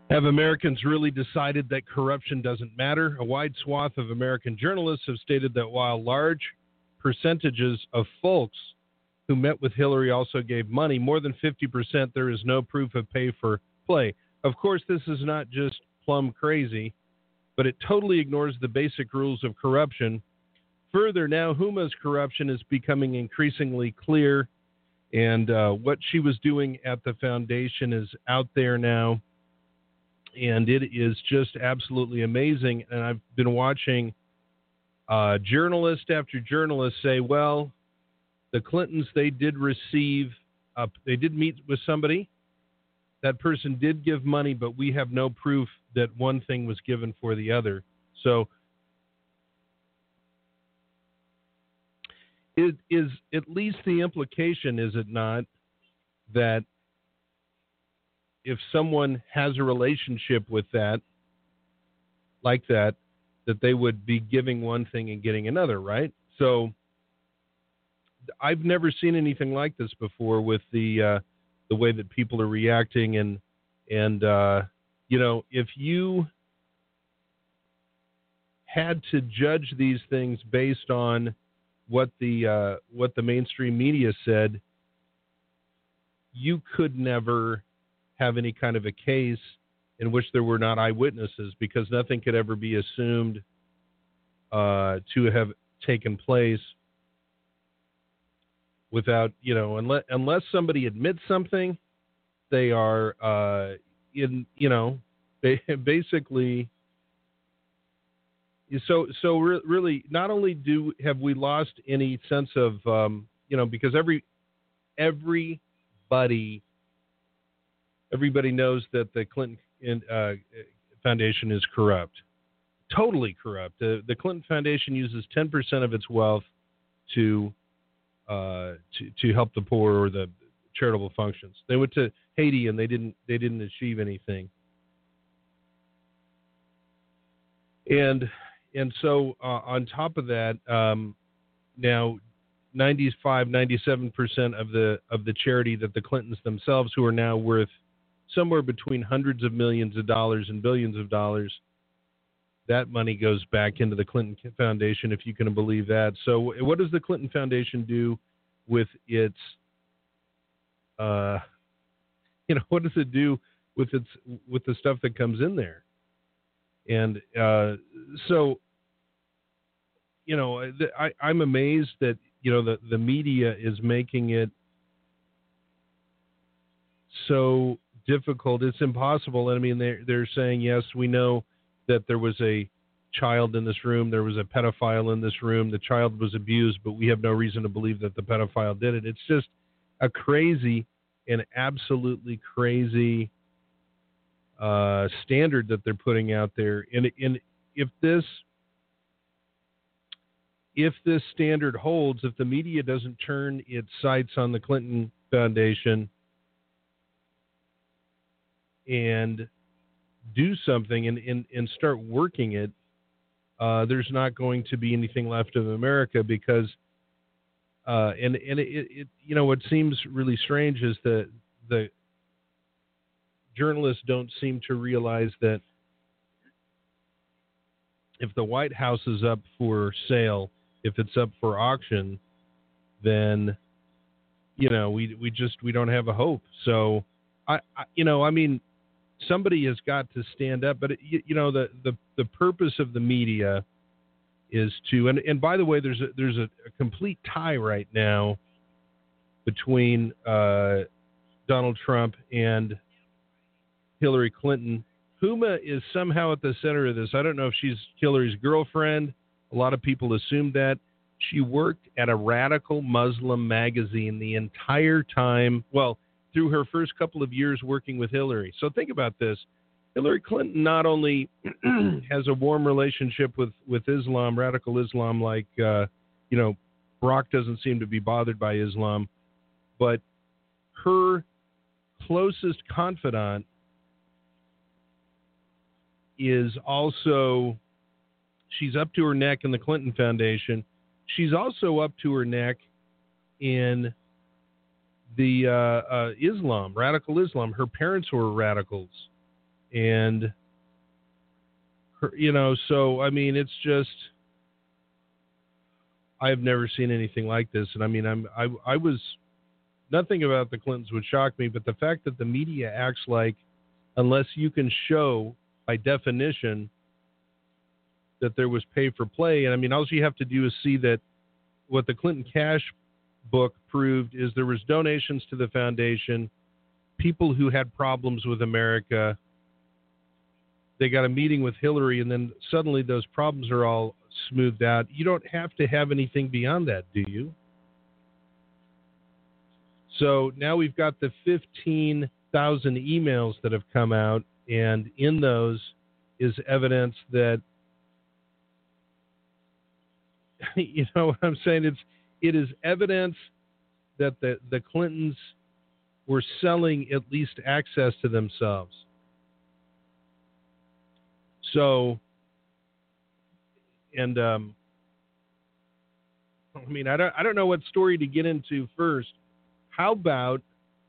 Have Americans really decided that corruption doesn't matter? A wide swath of American journalists have stated that while large percentages of folks who met with Hillary also gave money, more than 50%, there is no proof of pay for play. Of course, this is not just plumb crazy, but it totally ignores the basic rules of corruption. Further, now Huma's corruption is becoming increasingly clear, and what she was doing at the foundation is out there now, and it is just absolutely amazing. And I've been watching journalist after journalist say, well, the Clintons, they did meet with somebody. That person did give money, but we have no proof that one thing was given for the other. So it is at least the implication, is it not, that if someone has a relationship with that, like that, that they would be giving one thing and getting another, right? So I've never seen anything like this before with the way that people are reacting, and you know, if you had to judge these things based on what the mainstream media said, you could never have any kind of a case in which there were not eyewitnesses, because nothing could ever be assumed to have taken place without, you know, unless somebody admits something, they are basically. So really, not only have we lost any sense of, because everybody knows that the Clinton Foundation is corrupt, totally corrupt. The Clinton Foundation uses 10% of its wealth to help the poor or the charitable functions. They went to Haiti and they didn't achieve anything. And so on top of that, now 97% of the charity that the Clintons themselves, who are now worth somewhere between hundreds of millions of dollars and billions of dollars, that money goes back into the Clinton Foundation, if you can believe that. So what does the Clinton Foundation do with its, what does it do with the stuff that comes in there? And so, I'm amazed that, the media is making it so difficult. It's impossible. I mean, they're saying, yes, we know that there was a child in this room. There was a pedophile in this room. The child was abused, but we have no reason to believe that the pedophile did it. It's just a crazy and absolutely crazy standard that they're putting out there. And if this standard holds, if the media doesn't turn its sights on the Clinton Foundation and do something and start working it, there's not going to be anything left of America, because what seems really strange is that the journalists don't seem to realize that if the White House is up for sale, if it's up for auction, then we don't have a hope. So somebody has got to stand up. But the purpose of the media is to, and by the way, there's a complete tie right now between Donald Trump and Hillary Clinton. Huma is somehow at the center of this. I don't know if she's Hillary's girlfriend. A lot of people assumed that. She worked at a radical Muslim magazine the entire time, through her first couple of years working with Hillary. So think about this. Hillary Clinton not only has a warm relationship with Islam, radical Islam, like, Barack doesn't seem to be bothered by Islam, but her closest confidant is also, she's up to her neck in the Clinton Foundation. She's also up to her neck in the Islam, radical Islam. Her parents were radicals. And, so, I mean, it's just, I've never seen anything like this. And I mean, I was, nothing about the Clintons would shock me, but the fact that the media acts like, unless you can show by definition that there was pay for play, and I mean, all you have to do is see that what the Clinton cash book proved is there was donations to the foundation, people who had problems with America, they got a meeting with Hillary, and then suddenly those problems are all smoothed out. You don't have to have anything beyond that, do you? So now we've got the 15,000 emails that have come out, and in those is evidence that, you know what I'm saying? It is evidence that the Clintons were selling at least access to themselves. So, and I mean, I don't know what story to get into first. How about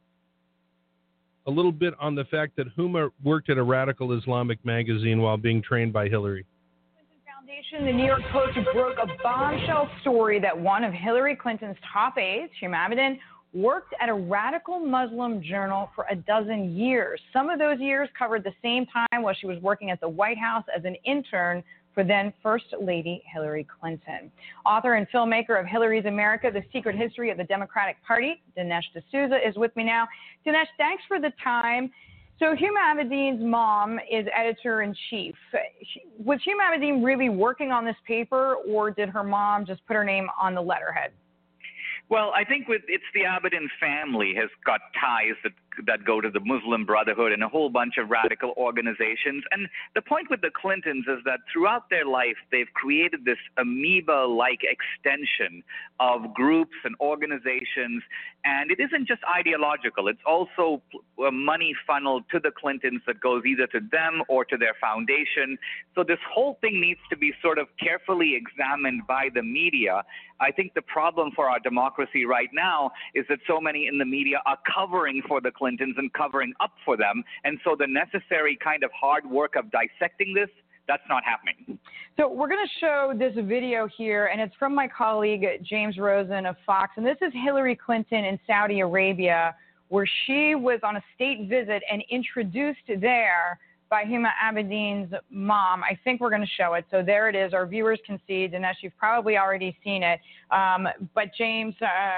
a little bit on the fact that Huma worked at a radical Islamic magazine while being trained by Hillary? Foundation, the New York Post broke a bombshell story that one of Hillary Clinton's top aides, Huma Abedin, worked at a radical Muslim journal for a dozen years. Some of those years covered the same time while she was working at the White House as an intern for then First Lady Hillary Clinton. Author and filmmaker of Hillary's America, The Secret History of the Democratic Party, Dinesh D'Souza, is with me now. Dinesh, thanks for the time. So Huma Abedin's mom is editor-in-chief. Was Huma Abedin really working on this paper, or did her mom just put her name on the letterhead? Well, I think it's the Abedin family has got ties that go to the Muslim Brotherhood and a whole bunch of radical organizations. And the point with the Clintons is that throughout their life, they've created this amoeba-like extension of groups and organizations. And it isn't just ideological. It's also money funneled to the Clintons that goes either to them or to their foundation. So this whole thing needs to be sort of carefully examined by the media. I think the problem for our democracy right now is that so many in the media are covering for the Clintons and covering up for them. And so the necessary kind of hard work of dissecting this, that's not happening. So we're going to show this video here, and it's from my colleague James Rosen of Fox. And this is Hillary Clinton in Saudi Arabia, where she was on a state visit and introduced there by Huma Abedin's mom. I think we're going to show it. So there it is. Our viewers can see. Dinesh, you've probably already seen it. But James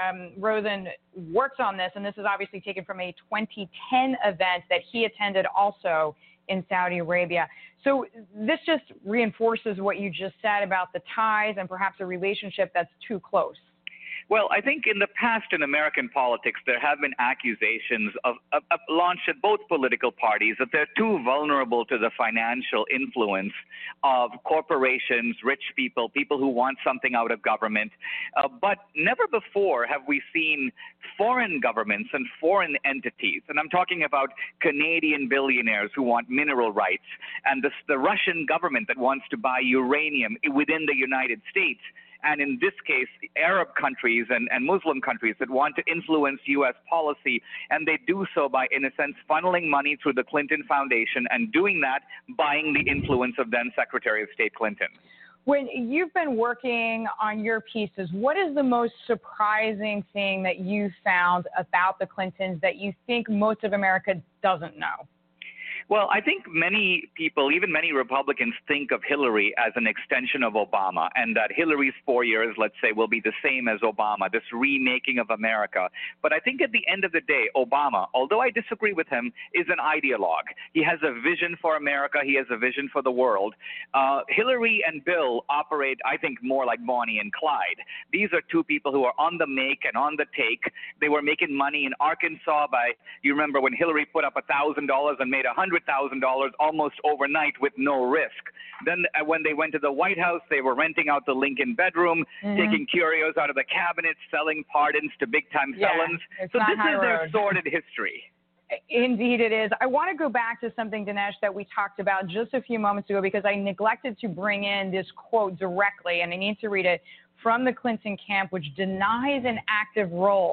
Rosen works on this, and this is obviously taken from a 2010 event that he attended also in Saudi Arabia. So this just reinforces what you just said about the ties and perhaps a relationship that's too close. Well, I think in the past in American politics, there have been accusations of launched at both political parties that they're too vulnerable to the financial influence of corporations, rich people, people who want something out of government. But never before have we seen foreign governments and foreign entities, and I'm talking about Canadian billionaires who want mineral rights, and the Russian government that wants to buy uranium within the United States, and in this case, Arab countries and Muslim countries that want to influence U.S. policy, and they do so by, in a sense, funneling money through the Clinton Foundation and doing that, buying the influence of then Secretary of State Clinton. When you've been working on your pieces, what is the most surprising thing that you found about the Clintons that you think most of America doesn't know? Well, I think many people, even many Republicans, think of Hillary as an extension of Obama, and that Hillary's 4 years, let's say, will be the same as Obama, this remaking of America. But I think at the end of the day, Obama, although I disagree with him, is an ideologue. He has a vision for America. He has a vision for the world. Hillary and Bill operate, I think, more like Bonnie and Clyde. These are two people who are on the make and on the take. They were making money in Arkansas by, you remember when Hillary put up $1,000 and made $100,000 almost overnight with no risk. Then when they went to the White House, they were renting out the Lincoln bedroom, taking curios out of the cabinet, selling pardons to big-time felons. So this is their sordid history. Indeed it is. I want to go back to something, Dinesh, that we talked about just a few moments ago because I neglected to bring in this quote directly, and I need to read it from the Clinton camp, which denies an active role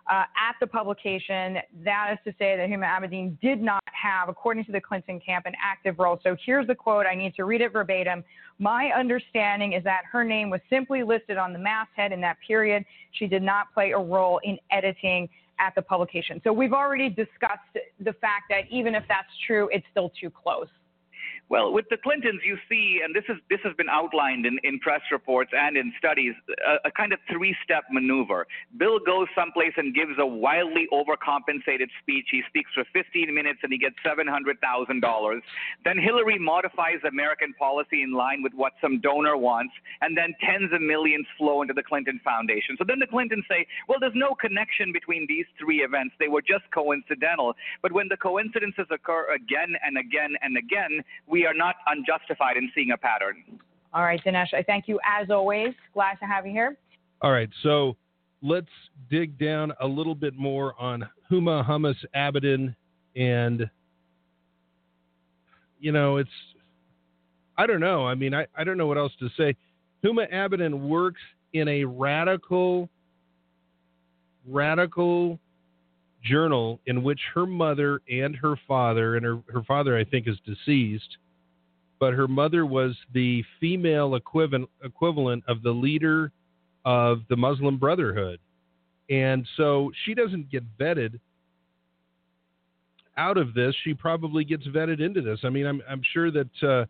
at the publication. That is to say that Huma Abedin did not have, according to the Clinton camp, an active role. So here's the quote. I need to read it verbatim. My understanding is that her name was simply listed on the masthead in that period. She did not play a role in editing at the publication. So we've already discussed the fact that even if that's true, it's still too close. Well, with the Clintons, you see, and this has been outlined in press reports and in studies, a kind of three-step maneuver. Bill goes someplace and gives a wildly overcompensated speech. He speaks for 15 minutes and he gets $700,000. Then Hillary modifies American policy in line with what some donor wants, and then tens of millions flow into the Clinton Foundation. So then the Clintons say, well, there's no connection between these three events. They were just coincidental. But when the coincidences occur again and again and again, we are not unjustified in seeing a pattern. All right, Dinesh, I thank you as always. Glad to have you here. All right, so let's dig down a little bit more on Huma Abedin. And, you know, I don't know. I mean, I don't know what else to say. Huma Abedin works in a radical journal in which her mother and her father, and her father, I think, is deceased, but her mother was the female equivalent of the leader of the Muslim Brotherhood. And so she doesn't get vetted out of this. She probably gets vetted into this. I mean, I'm sure that,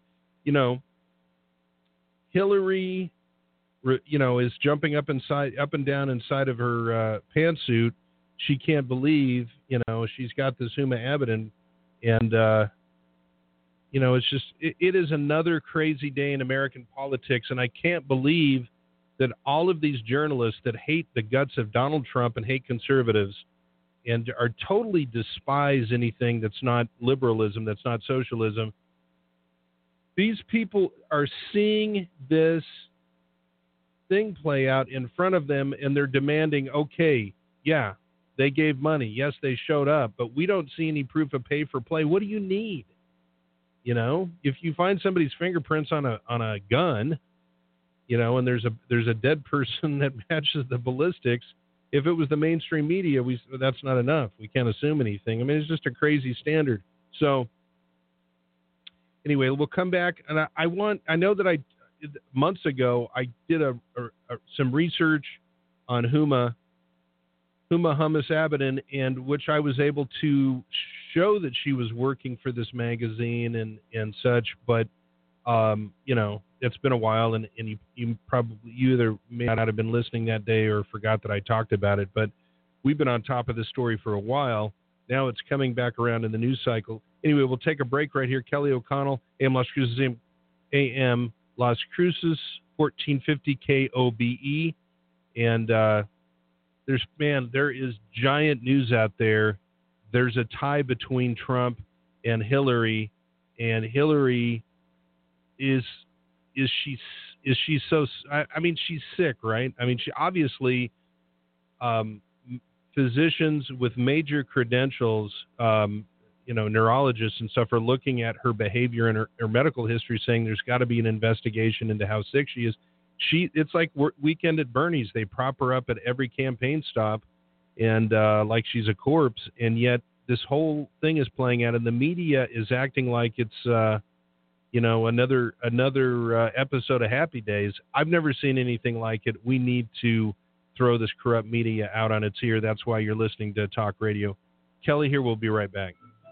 Hillary, is jumping up and down inside of her pantsuit. She can't believe, she's got this Huma Abedin, and, it's just, it is another crazy day in American politics, and I can't believe that all of these journalists that hate the guts of Donald Trump and hate conservatives and are totally despise anything that's not liberalism, that's not socialism, these people are seeing this thing play out in front of them, and they're demanding, okay, yeah, they gave money. Yes, they showed up, but we don't see any proof of pay for play. What do you need? If you find somebody's fingerprints on a gun, and there's a dead person that matches the ballistics, if it was the mainstream media, that's not enough. We can't assume anything. I mean, it's just a crazy standard. So anyway, we'll come back, and I know that months ago I did some research on Huma Abedin, and which I was able to show that she was working for this magazine and such, but it's been a while, and you either may not have been listening that day or forgot that I talked about it, but we've been on top of this story for a while. Now it's coming back around in the news cycle. Anyway, we'll take a break right here. Kelly O'Connell, AM Las Cruces, AM Las Cruces, 1450 KOBE, and there is giant news out there. There's a tie between Trump and Hillary is she so, I mean, she's sick, right? I mean, she obviously, physicians with major credentials, neurologists and stuff are looking at her behavior and her medical history, saying there's got to be an investigation into how sick she is. It's like Weekend at Bernie's. They prop her up at every campaign stop, and like she's a corpse. And yet this whole thing is playing out, and the media is acting like it's, another episode of Happy Days. I've never seen anything like it. We need to throw this corrupt media out on its ear. That's why you're listening to Talk Radio. Kelly here. We'll be right back.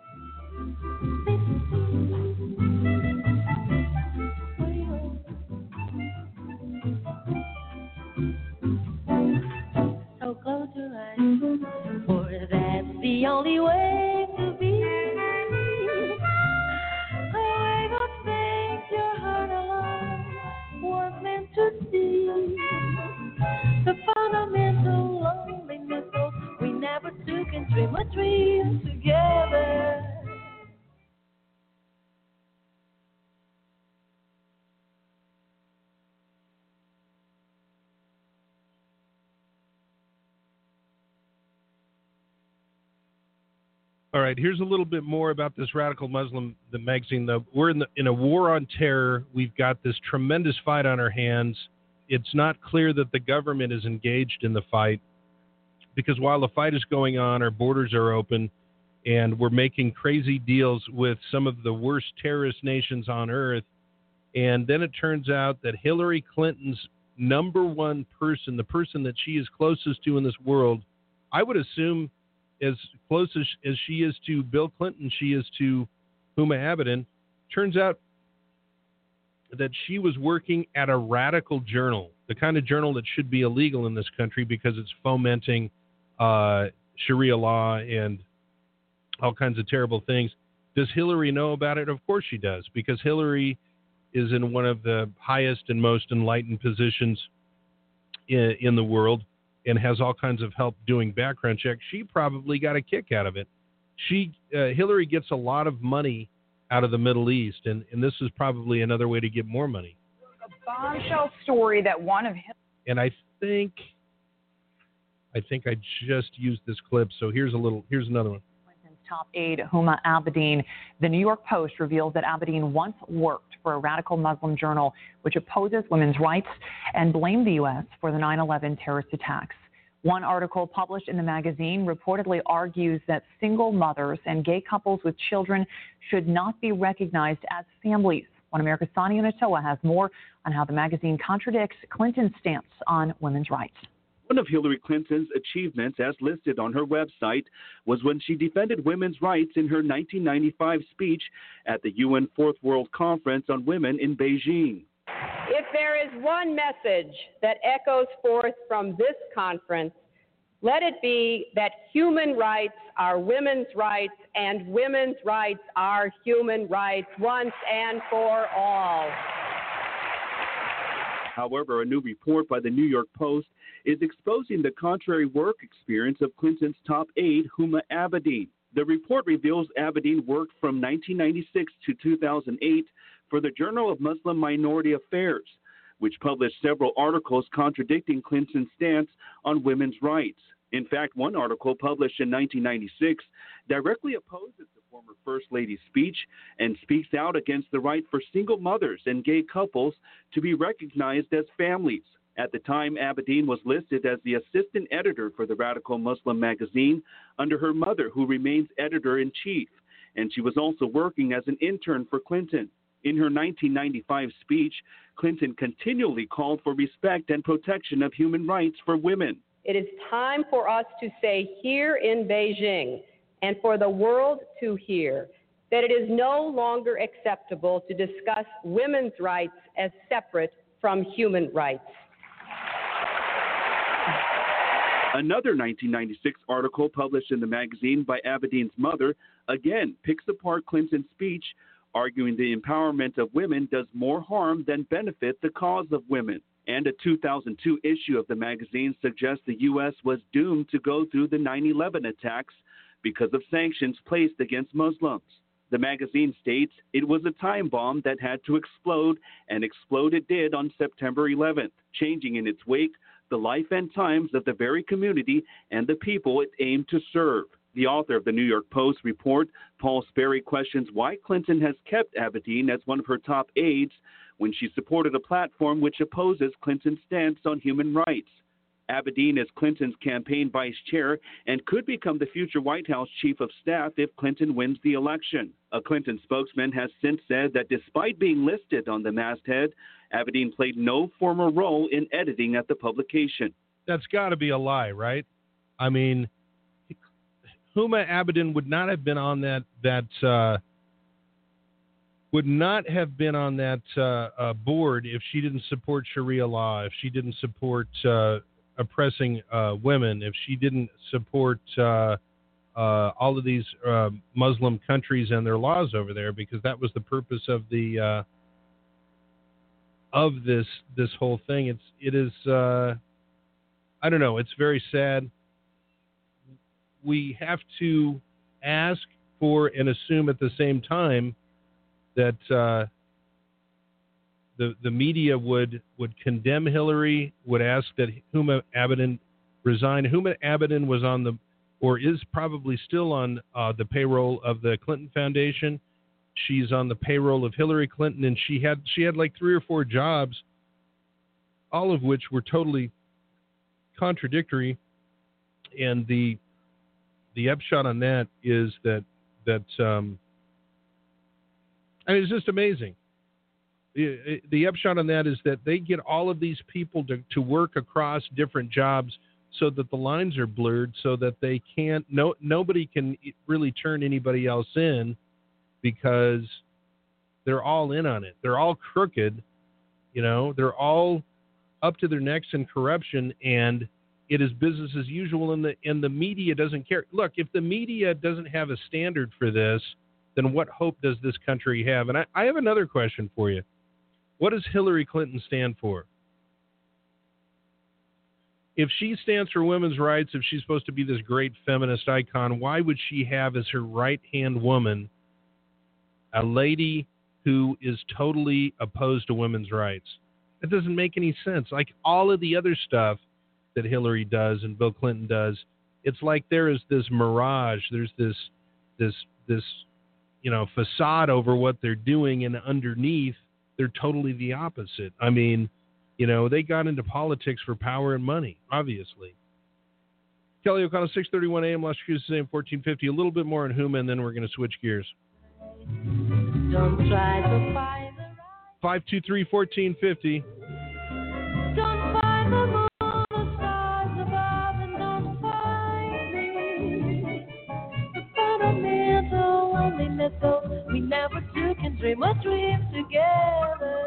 For that's the only way to be. A way that makes your heart alive, was meant to see. The fundamental loneliness of we never took and dream a dream together. All right, here's a little bit more about this Radical Muslim, the magazine. We're in a war on terror. We've got this tremendous fight on our hands. It's not clear that the government is engaged in the fight. because while the fight is going on, our borders are open, and we're making crazy deals with some of the worst terrorist nations on earth. And then it turns out that Hillary Clinton's number one person, the person that she is closest to in this world, I would assume as close as she is to Bill Clinton, she is to Huma Abedin. Turns out that she was working at a radical journal, the kind of journal that should be illegal in this country because it's fomenting Sharia law and all kinds of terrible things. Does Hillary know about it? Of course she does, because Hillary is in one of the highest and most enlightened positions in the world and has all kinds of help doing background checks. She probably got a kick out of it. Hillary gets a lot of money out of the Middle East, and this is probably another way to get more money. A bombshell story that one of and I think I just used this clip, so here's another one. Clinton's top aide, Huma Abedin. The New York Post reveals that Abedin once worked for a radical Muslim journal which opposes women's rights and blamed the U.S. for the 9/11 terrorist attacks. One article published in the magazine reportedly argues that single mothers and gay couples with children should not be recognized as families. One America's Sonia Natoa has more on how the magazine contradicts Clinton's stance on women's rights. One of Hillary Clinton's achievements, as listed on her website, was when she defended women's rights in her 1995 speech at the UN Fourth World Conference on Women in Beijing. If there is one message that echoes forth from this conference, let it be that human rights are women's rights and women's rights are human rights once and for all. However, a new report by the New York Post is exposing the contrary work experience of Clinton's top aide, Huma Abedin. The report reveals Abedin worked from 1996 to 2008 for the Journal of Muslim Minority Affairs, which published several articles contradicting Clinton's stance on women's rights. In fact, one article published in 1996 directly opposes the former First Lady's speech and speaks out against the right for single mothers and gay couples to be recognized as families. At the time, Abedin was listed as the assistant editor for the radical Muslim magazine under her mother, who remains editor-in-chief, and she was also working as an intern for Clinton. In her 1995 speech, Clinton continually called for respect and protection of human rights for women. It is time for us to say here in Beijing and for the world to hear that it is no longer acceptable to discuss women's rights as separate from human rights. Another 1996 article published in the magazine by Abedin's mother again picks apart Clinton's speech, arguing the empowerment of women does more harm than benefit the cause of women. And a 2002 issue of the magazine suggests the U.S. was doomed to go through the 9/11 attacks because of sanctions placed against Muslims. The magazine states it was a time bomb that had to explode, and explode it did on September 11th, changing in its wake the life and times of the very community and the people it aimed to serve. The author of the New York Post report, Paul Sperry, questions why Clinton has kept Abedin as one of her top aides when she supported a platform which opposes Clinton's stance on human rights. Abedin is Clinton's campaign vice chair and could become the future White House chief of staff if Clinton wins the election. A Clinton spokesman has since said that despite being listed on the masthead, Abedin played no formal role in editing at the publication. That's got to be a lie, right? I mean, Huma Abedin would not have been on that board if she didn't support Sharia law, if she didn't support oppressing women, if she didn't support all of these Muslim countries and their laws over there, because that was the purpose of the this whole thing. It is I don't know. It's very sad. We have to ask for and assume at the same time that the media would condemn Hillary, would ask that Huma Abedin resign. Huma Abedin was on is probably still on the payroll of the Clinton Foundation. She's on the payroll of Hillary Clinton, and she had like 3 or 4 jobs, all of which were totally contradictory. And the upshot on that is that I mean, it's just amazing. The upshot on that is that they get all of these people to work across different jobs so that the lines are blurred, so that they can't, nobody can really turn anybody else in because they're all in on it. They're all crooked, you know, they're all up to their necks in corruption, and it is business as usual, and the media doesn't care. Look, if the media doesn't have a standard for this, then what hope does this country have? And I have another question for you. What does Hillary Clinton stand for? If she stands for women's rights, if she's supposed to be this great feminist icon, why would she have as her right-hand woman a lady who is totally opposed to women's rights? That doesn't make any sense. Like all of the other stuff that Hillary does and Bill Clinton does, it's like there is this mirage. There's this you know, facade over what they're doing, and underneath, they're totally the opposite. I mean, you know, they got into politics for power and money, obviously. Kelly O'Connell, 6:31 a.m., Las Cruces AM 1450. A little bit more on Huma, and then we're going to switch gears. Don't try to find the right. 523-1450. Don't find the moon, the stars above, and don't find me. The fundamental loneliness, so we never two can dream a dream together.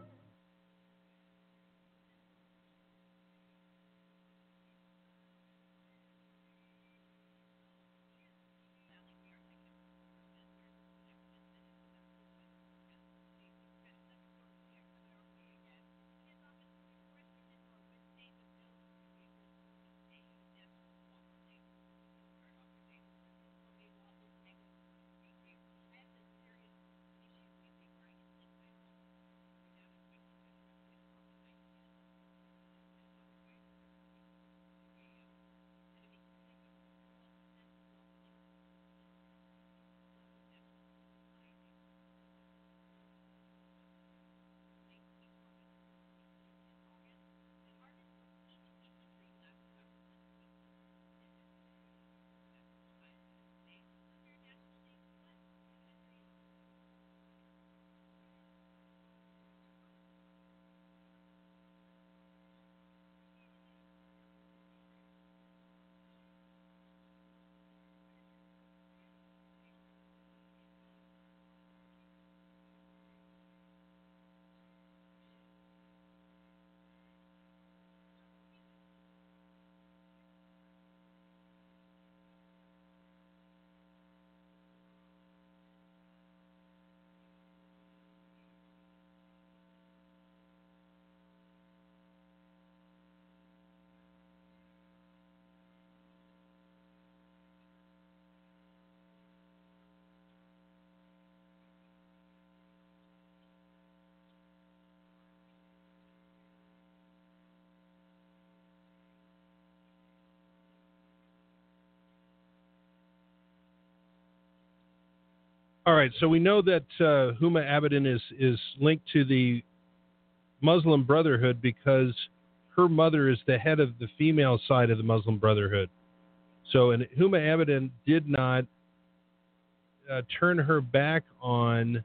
All right, so we know that Huma Abedin is linked to the Muslim Brotherhood because her mother is the head of the female side of the Muslim Brotherhood. So, and Huma Abedin did not turn her back on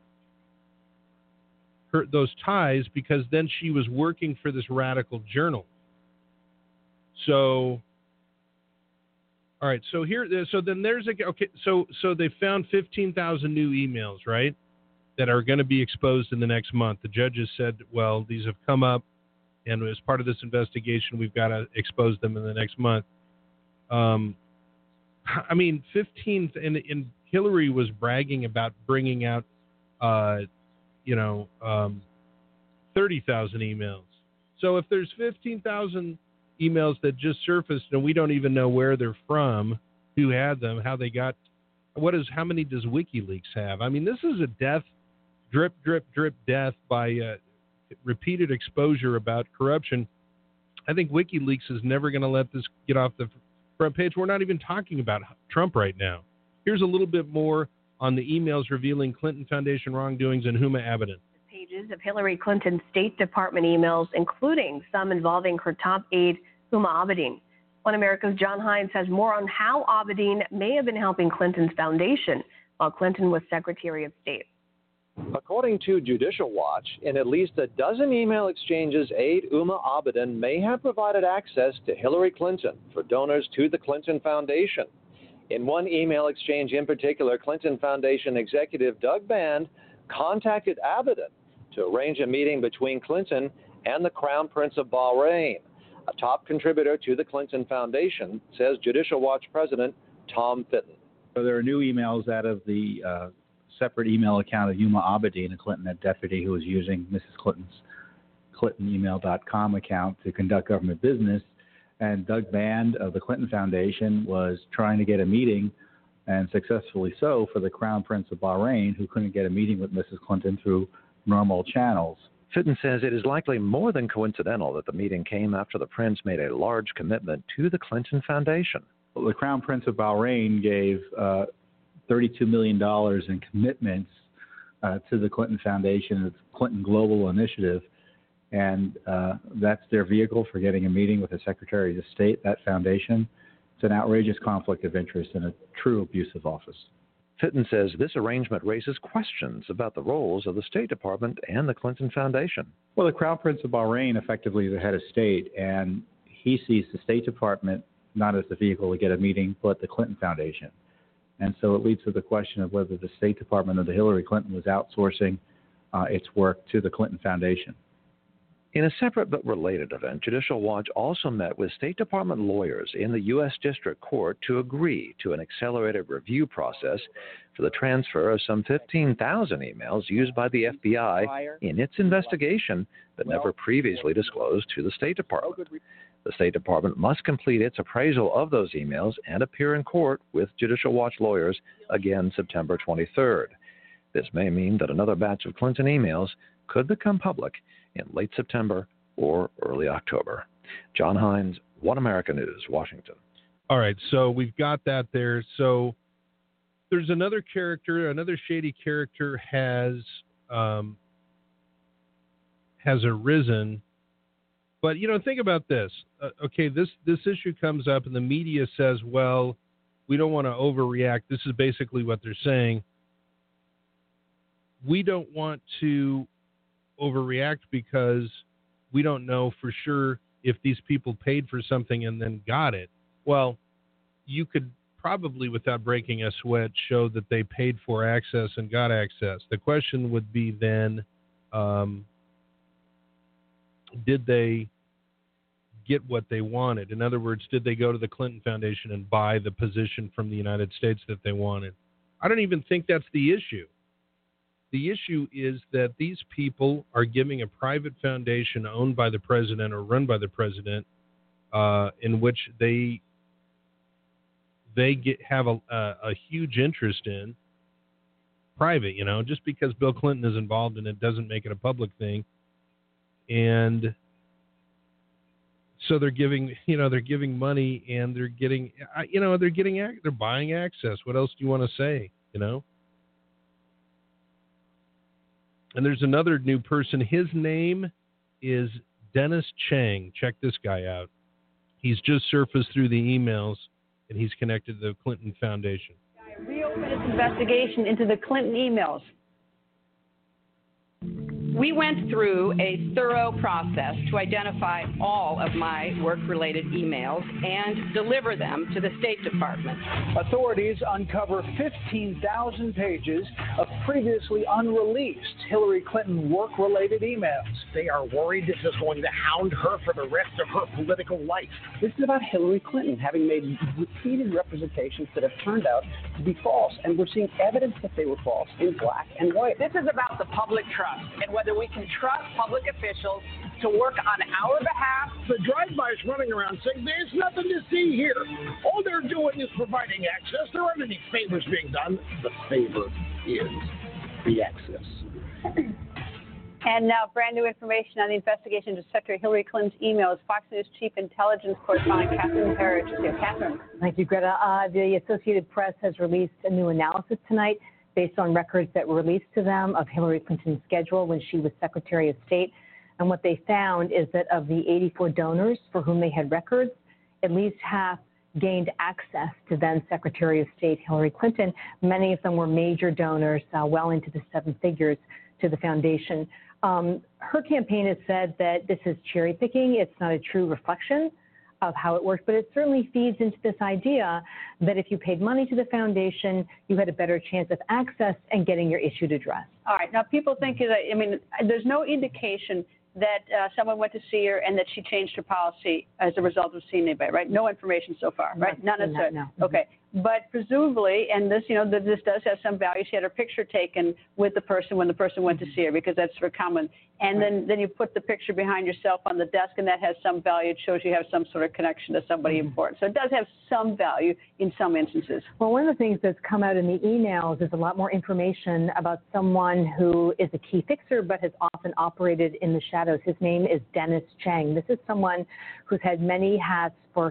those ties because then she was working for this radical journal. So, all right, so then there's so they found 15,000 new emails, right, that are going to be exposed in the next month. The judges said, well, these have come up, and as part of this investigation, we've got to expose them in the next month. I mean, 15, and Hillary was bragging about bringing out, 30,000 emails. So if there's 15,000 emails that just surfaced and we don't even know where they're from, who had them, how they got, how many does WikiLeaks have? I mean, this is a death, drip, drip, drip death by repeated exposure about corruption. I think WikiLeaks is never going to let this get off the front page. We're not even talking about Trump right now. Here's a little bit more on the emails revealing Clinton Foundation wrongdoings and Huma Abedin. Pages of Hillary Clinton's State Department emails, including some involving her top aide, Huma Abedin. One America's John Hines has more on how Abedin may have been helping Clinton's foundation while Clinton was Secretary of State. According to Judicial Watch, in at least a dozen email exchanges, aide Huma Abedin may have provided access to Hillary Clinton for donors to the Clinton Foundation. In one email exchange in particular, Clinton Foundation executive Doug Band contacted Abedin to arrange a meeting between Clinton and the Crown Prince of Bahrain. A top contributor to the Clinton Foundation, says Judicial Watch President Tom Fitton. So there are new emails out of the separate email account of Huma Abedin, a Clinton deputy who was using Mrs. Clinton's ClintonEmail.com account to conduct government business. And Doug Band of the Clinton Foundation was trying to get a meeting, and successfully so, for the Crown Prince of Bahrain, who couldn't get a meeting with Mrs. Clinton through normal channels. Fitton says it is likely more than coincidental that the meeting came after the prince made a large commitment to the Clinton Foundation. Well, the Crown Prince of Bahrain gave $32 million in commitments to the Clinton Foundation, its Clinton Global Initiative, and that's their vehicle for getting a meeting with the Secretary of State, that foundation. It's an outrageous conflict of interest and a true abuse of office. Fitton says this arrangement raises questions about the roles of the State Department and the Clinton Foundation. Well, the Crown Prince of Bahrain effectively is the head of state, and he sees the State Department not as the vehicle to get a meeting, but the Clinton Foundation. And so it leads to the question of whether the State Department under Hillary Clinton was outsourcing its work to the Clinton Foundation. In a separate but related event, Judicial Watch also met with State Department lawyers in the U.S. District Court to agree to an accelerated review process for the transfer of some 15,000 emails used by the FBI in its investigation but never previously disclosed to the State Department. The State Department must complete its appraisal of those emails and appear in court with Judicial Watch lawyers again September 23rd. This may mean that another batch of Clinton emails could become public in late September or early October. John Hines, One America News, Washington. All right, so we've got that there. So there's another character, another shady character has arisen. But, you know, think about this. Okay, this issue comes up and the media says, well, we don't want to overreact. This is basically what they're saying. We don't want to overreact because we don't know for sure if these people paid for something and then got it. Well, you could probably, without breaking a sweat, show that they paid for access and got access. The question would be then, did they get what they wanted? In other words, did they go to the Clinton Foundation and buy the position from the United States that they wanted? I don't even think that's the issue. The issue is that these people are giving a private foundation owned by the president or run by the president, in which they have a huge interest in private. You know, just because Bill Clinton is involved in it doesn't make it a public thing. And so they're giving money, and they're getting, they're buying access. What else do you want to say? You know. And there's another new person. His name is Dennis Chang. Check this guy out. He's just surfaced through the emails, and he's connected to the Clinton Foundation. Reopen its investigation into the Clinton emails. We went through a thorough process to identify all of my work-related emails and deliver them to the State Department. Authorities uncover 15,000 pages of previously unreleased Hillary Clinton work-related emails. They are worried this is going to hound her for the rest of her political life. This is about Hillary Clinton having made repeated representations that have turned out to be false, and we're seeing evidence that they were false in black and white. This is about the public trust and whether we can trust public officials to work on our behalf. The drive-bys running around saying there's nothing to see here. All they're doing is providing access. There aren't any favors being done. The favor is the access. And now, brand new information on the investigation into Secretary Hillary Clinton's emails. Fox News Chief Intelligence Correspondent Catherine Parrish is here. Catherine. Thank you, Greta. The Associated Press has released a new analysis tonight based on records that were released to them of Hillary Clinton's schedule when she was Secretary of State. And what they found is that of the 84 donors for whom they had records, at least half gained access to then Secretary of State Hillary Clinton. Many of them were major donors, well into the seven figures to the foundation. Her campaign has said that this is cherry picking. It's not a true reflection of how it works, but it certainly feeds into this idea that if you paid money to the foundation, you had a better chance of access and getting your issue addressed. All right. Now, people think that, I mean, there's no indication that someone went to see her and that she changed her policy as a result of seeing anybody, right? No information so far, right? Not necessarily. No. Okay. But presumably, and this, you know, this does have some value. She had her picture taken with the person when the person went to see her, because that's very common. And then you put the picture behind yourself on the desk, and that has some value. It shows you have some sort of connection to somebody important. So it does have some value in some instances. Well, one of the things that's come out in the emails is a lot more information about someone who is a key fixer but has often operated in the shadows. His name is Dennis Chang. This is someone who's had many hats for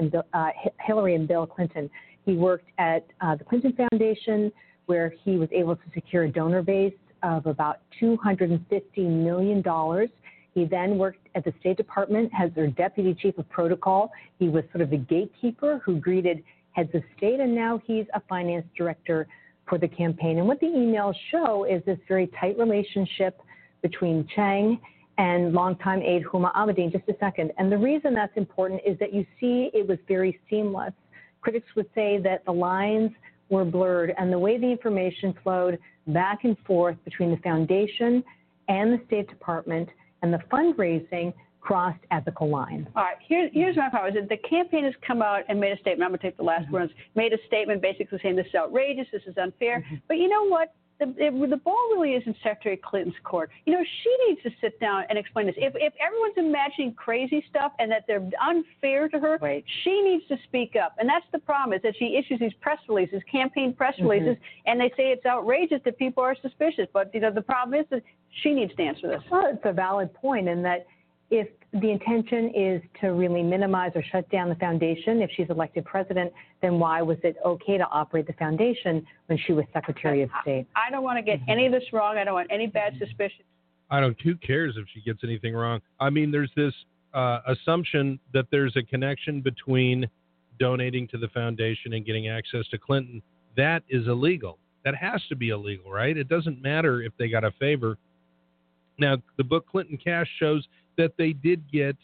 Hillary and Bill Clinton. He worked at the Clinton Foundation, where he was able to secure a donor base of about $250 million. He then worked at the State Department as their deputy chief of protocol. He was sort of the gatekeeper who greeted heads of state, and now he's a finance director for the campaign. And what the emails show is this very tight relationship between Chang and longtime aide Huma Abedin. Just a second. And the reason that's important is that you see it was very seamless. Critics would say that the lines were blurred, and the way the information flowed back and forth between the foundation and the State Department and the fundraising crossed ethical lines. All right, here's my problem. Is that the campaign has come out and made a statement. I'm going to take the last words. Made a statement basically saying this is outrageous, this is unfair. But you know what? The ball really is in Secretary Clinton's court. You know, she needs to sit down and explain this. If everyone's imagining crazy stuff and that they're unfair to her, she needs to speak up. And that's the problem, is that she issues these press releases, campaign press releases, and they say it's outrageous that people are suspicious. But, you know, the problem is that she needs to answer this. Well, it's a valid point in that if the intention is to really minimize or shut down the foundation, if she's elected president, then why was it okay to operate the foundation when she was Secretary of State? I don't want to get any of this wrong. I don't want any bad suspicion. Who cares if she gets anything wrong? I mean, there's this assumption that there's a connection between donating to the foundation and getting access to Clinton. That is illegal. That has to be illegal, right? It doesn't matter if they got a favor. Now, the book Clinton Cash shows that they did get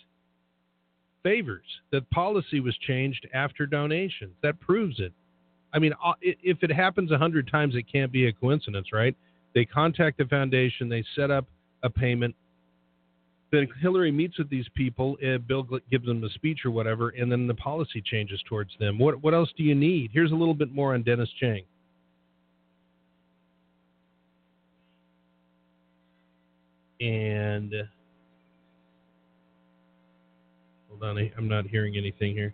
favors, that policy was changed after donations. That proves it. I mean, if it happens 100 times, it can't be a coincidence, right? They contact the foundation, they set up a payment, then Hillary meets with these people, Bill gives them a speech or whatever, and then the policy changes towards them. What else do you need? Here's a little bit more on Dennis Chang. And hold on, I'm not hearing anything here.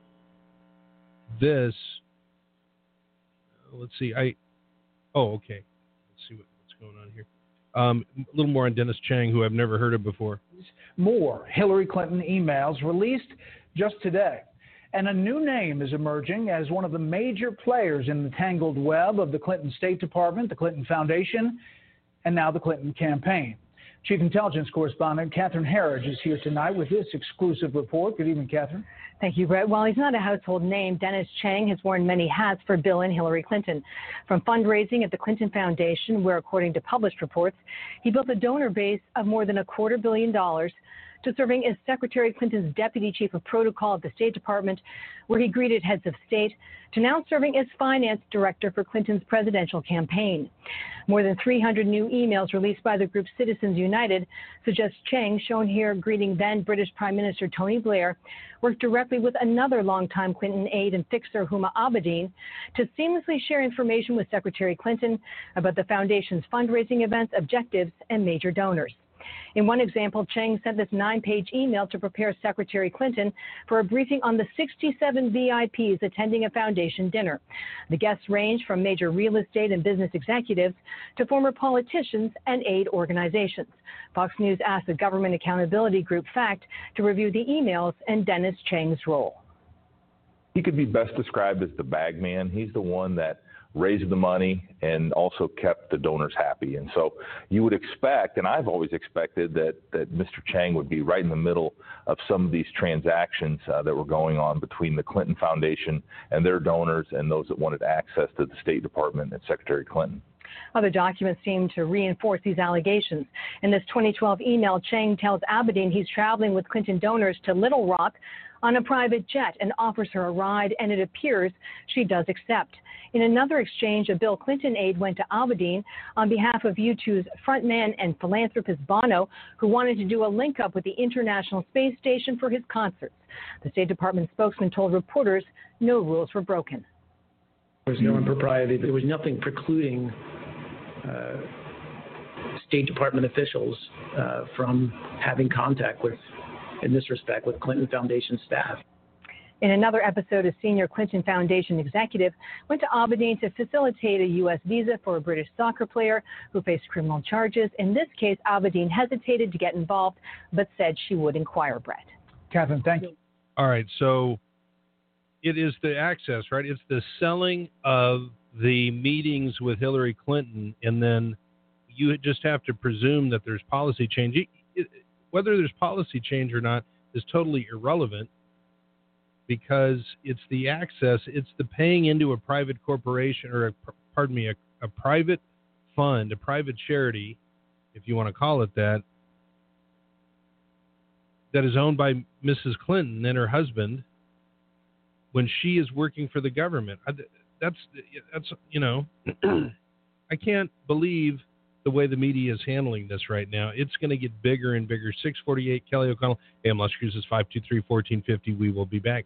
This, let's see. Okay. Let's see what's going on here. A little more on Dennis Chang, who I've never heard of before. More Hillary Clinton emails released just today. And a new name is emerging as one of the major players in the tangled web of the Clinton State Department, the Clinton Foundation, and now the Clinton campaign. Chief Intelligence Correspondent Catherine Herridge is here tonight with this exclusive report. Good evening, Catherine. Thank you, Brett. While he's not a household name, Dennis Chang has worn many hats for Bill and Hillary Clinton. From fundraising at the Clinton Foundation, where, according to published reports, he built a donor base of more than $250 million, to serving as Secretary Clinton's deputy chief of protocol at the State Department, where he greeted heads of state, to now serving as finance director for Clinton's presidential campaign. More than 300 new emails released by the group Citizens United suggest Chang, shown here greeting then British Prime Minister Tony Blair, worked directly with another longtime Clinton aide and fixer, Huma Abedin, to seamlessly share information with Secretary Clinton about the foundation's fundraising events, objectives, and major donors. In one example, Chang sent this 9-page email to prepare Secretary Clinton for a briefing on the 67 VIPs attending a foundation dinner. The guests range from major real estate and business executives to former politicians and aid organizations. Fox News asked the government accountability group FACT to review the emails and Dennis Chang's role. He could be best described as the bag man. He's the one that raised the money, and also kept the donors happy. And so you would expect, and I've always expected, that Mr. Chang would be right in the middle of some of these transactions that were going on between the Clinton Foundation and their donors and those that wanted access to the State Department and Secretary Clinton. Other documents seem to reinforce these allegations. In this 2012 email, Chang tells Abedin he's traveling with Clinton donors to Little Rock on a private jet and offers her a ride, and it appears she does accept. In another exchange, a Bill Clinton aide went to Abedin on behalf of U2's frontman and philanthropist Bono, who wanted to do a link-up with the International Space Station for his concerts. The State Department spokesman told reporters no rules were broken. There was no impropriety. There was nothing precluding State Department officials from having contact with, in this respect, with Clinton Foundation staff. In another episode, a senior Clinton Foundation executive went to Abedin to facilitate a U.S. visa for a British soccer player who faced criminal charges. In this case, Abedin hesitated to get involved, but said she would inquire, Brett. Catherine, thank you. All right, so it is the access, right? It's the selling of the meetings with Hillary Clinton, and then you just have to presume that there's policy change. Whether there's policy change or not is totally irrelevant, because it's the access, it's the paying into a private corporation, or a private fund, a private charity, if you want to call it that, that is owned by Mrs. Clinton and her husband when she is working for the government. That's you know, I can't believe the way the media is handling this right now. It's going to get bigger and bigger. 648, Kelly O'Connell, AM Las Cruces, 523-1450. We will be back.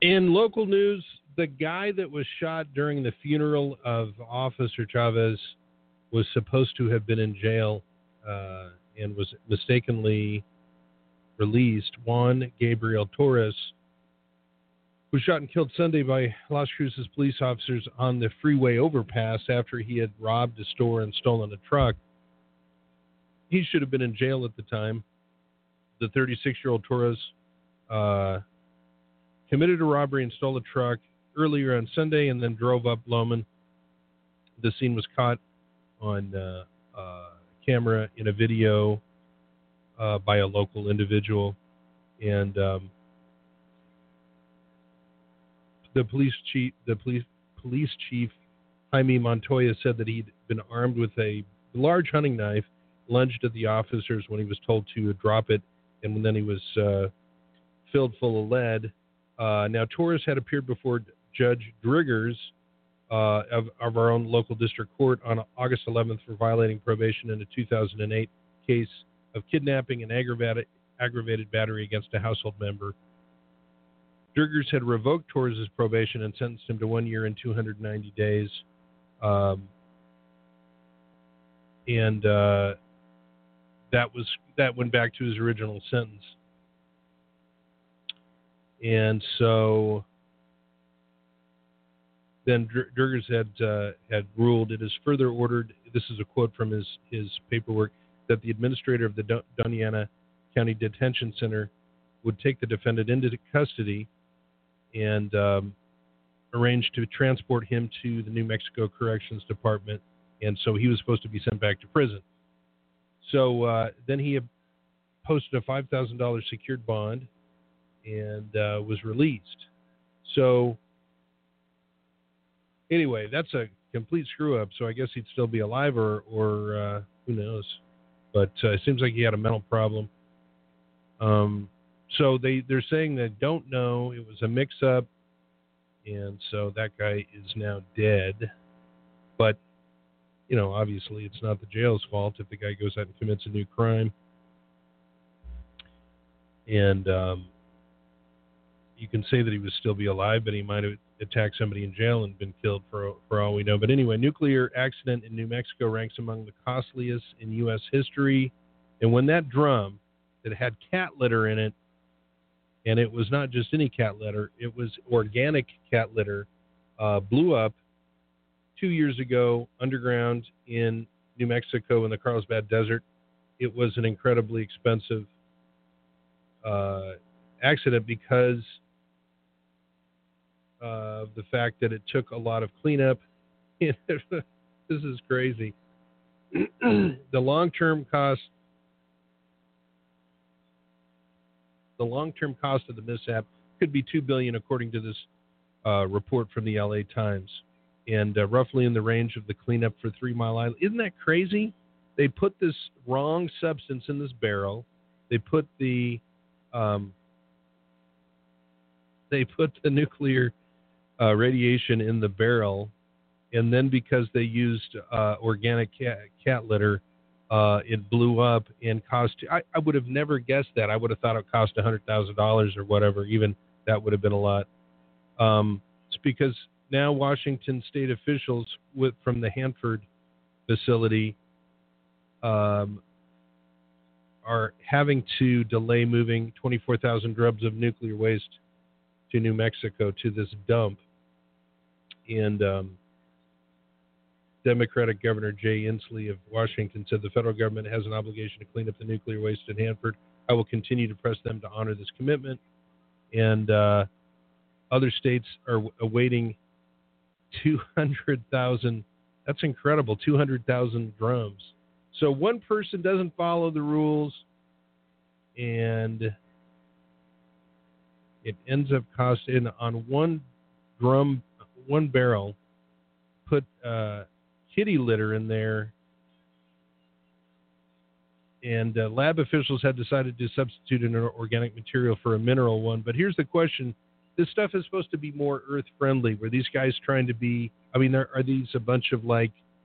In local news, the guy that was shot during the funeral of Officer Chavez was supposed to have been in jail and was mistakenly released. Juan Gabriel Torres was shot and killed Sunday by Las Cruces police officers on the freeway overpass after he had robbed a store and stolen a truck. He should have been in jail at the time. The 36-year-old Torres committed a robbery and stole a truck earlier on Sunday and then drove up Lowman. The scene was caught on camera in a video by a local individual. And the police chief, Jaime Montoya, said that he'd been armed with a large hunting knife, lunged at the officers when he was told to drop it, and then he was filled full of lead. Now, Torres had appeared before Judge Driggers of our own local district court on August 11th for violating probation in a 2008 case of kidnapping and aggravated battery against a household member. Driggers had revoked Torres' probation and sentenced him to 1 year and 290 days. That went back to his original sentence. And so then Driggers had ruled, it is further ordered, this is a quote from his paperwork, that the administrator of the Doñana County Detention Center would take the defendant into custody and arrange to transport him to the New Mexico Corrections Department. And so he was supposed to be sent back to prison. So then he had posted a $5,000 secured bond and was released. So anyway, that's a complete screw-up. So I guess he'd still be alive or who knows. But it seems like he had a mental problem. So they're saying they don't know. It was a mix-up. And so that guy is now dead. But, you know, obviously it's not the jail's fault if the guy goes out and commits a new crime. And you can say that he would still be alive, but he might have attacked somebody in jail and been killed for all we know. But anyway, nuclear accident in New Mexico ranks among the costliest in U.S. history. And when that drum that had cat litter in it, and it was not just any cat litter, it was organic cat litter, blew up 2 years ago underground in New Mexico in the Carlsbad Desert. It was an incredibly expensive accident because of the fact that it took a lot of cleanup. This is crazy. The long-term cost of the mishap could be $2 billion, according to this report from the LA Times, and roughly in the range of the cleanup for 3 Mile Island. Isn't that crazy? They put this wrong substance in this barrel. They put the nuclear radiation in the barrel, and then because they used organic cat litter, it blew up and cost. I would have never guessed that. I would have thought it cost $100,000 or whatever. Even that would have been a lot. It's because now Washington state officials from the Hanford facility are having to delay moving 24,000 drums of nuclear waste to New Mexico to this dump. And Democratic Governor Jay Inslee of Washington said the federal government has an obligation to clean up the nuclear waste at Hanford. I will continue to press them to honor this commitment. And other states are awaiting 200,000. That's incredible, 200,000 drums. So one person doesn't follow the rules, and it ends up costing on one barrel, put kitty litter in there, and lab officials had decided to substitute an organic material for a mineral one. But here's the question. This stuff is supposed to be more earth-friendly. Were these guys trying to be, are these a bunch of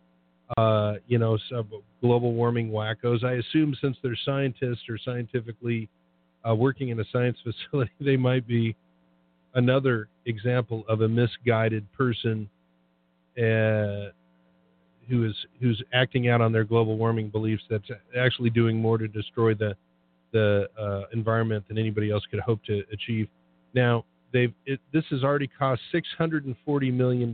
some global warming wackos? I assume since they're scientists or scientifically working in a science facility, they might be. another example of a misguided person who's acting out on their global warming beliefs that's actually doing more to destroy the environment than anybody else could hope to achieve. Now, this has already cost $640 million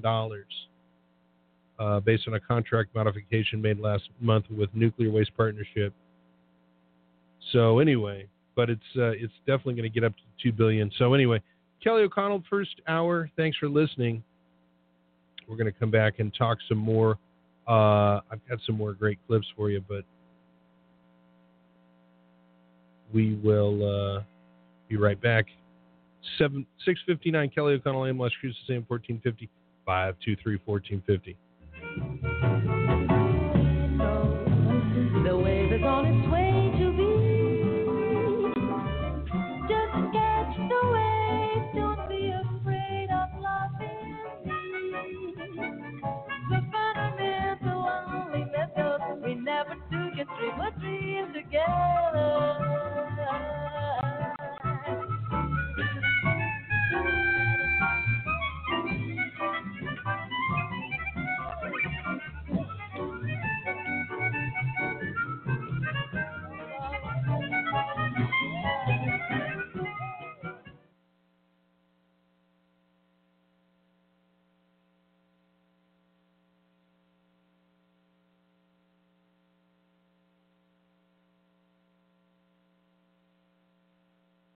based on a contract modification made last month with Nuclear Waste Partnership. So anyway, but it's definitely going to get up to $2 billion. So anyway, Kelly O'Connell, first hour. Thanks for listening. We're going to come back and talk some more. I've got some more great clips for you, but we will be right back. 6:59, Kelly O'Connell, AM Las Cruces, AM 1450, 523-1450. The wave is on its way to be. Just catch the wave, don't be afraid of loving me. The fundamental loneliness of we never took a dream together.